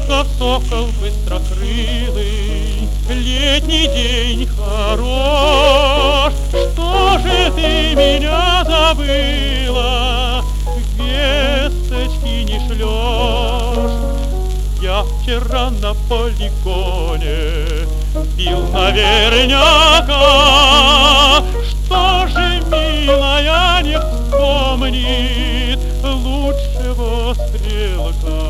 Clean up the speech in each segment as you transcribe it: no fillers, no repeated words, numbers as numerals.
сокол быстрокрылый, летний день хорош. Что же ты меня забыла, весточки не шлешь? Я вчера на полигоне бил наверняка. Что же, милая, не вспомнит лучшего стрелка?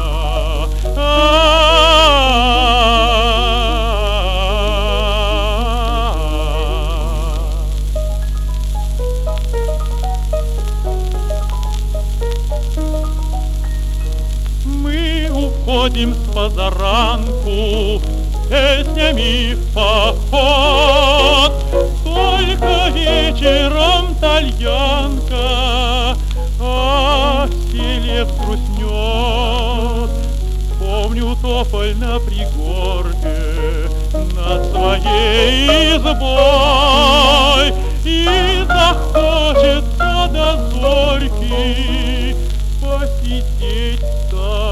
Мы уходим с позаранку песнями в поход. Только вечером тальянка о селе взгрустнет. Помню тополь на пригорке над своей избой, и захочется до зорьки посидеть с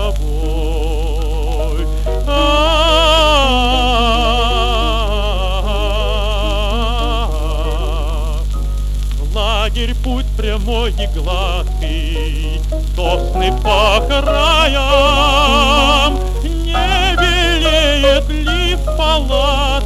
тобой. Лагерь путь прямой и гладкий, сосны по краям, не белеет ли в палатке